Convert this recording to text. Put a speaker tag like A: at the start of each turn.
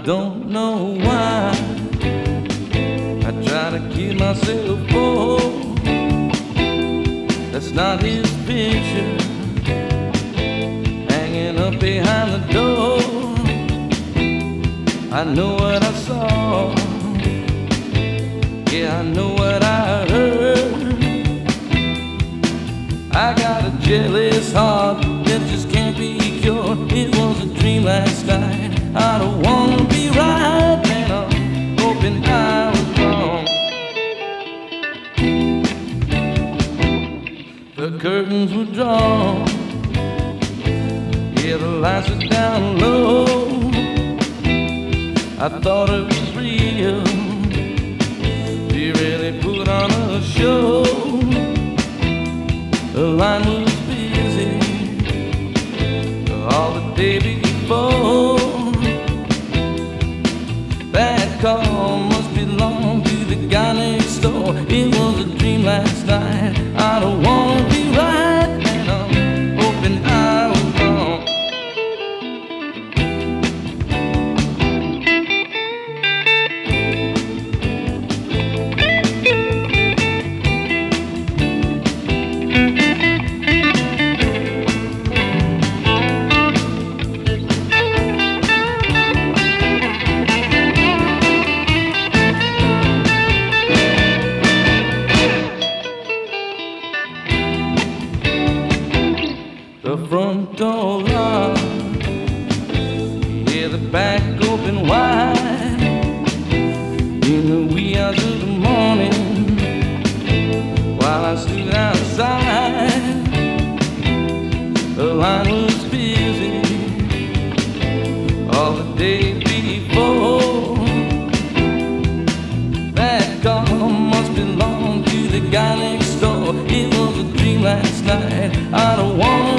A: don't know why I try to keep myself full. That's not his picture hanging up behind the door. I know what I saw, yeah, I know what I heard. I got a jealous heart that just can't be cured. It was a dream last night. I don't wanna be right, and I'm hoping I was wrong. The curtains were drawn, yeah, the lights were down low. I thought it was real, he really put on a show. The line was busy all the day before. That call must belong to the guy next door. It was a dream last night. I don't wanna be right, and I'm hoping I was wrong. The front door locked, yeah, the back open wide. In the wee hours of the morning, while I stood outside, the line was busy all the day before. That call must belong to the guy next door. It was a dream last night. I don't want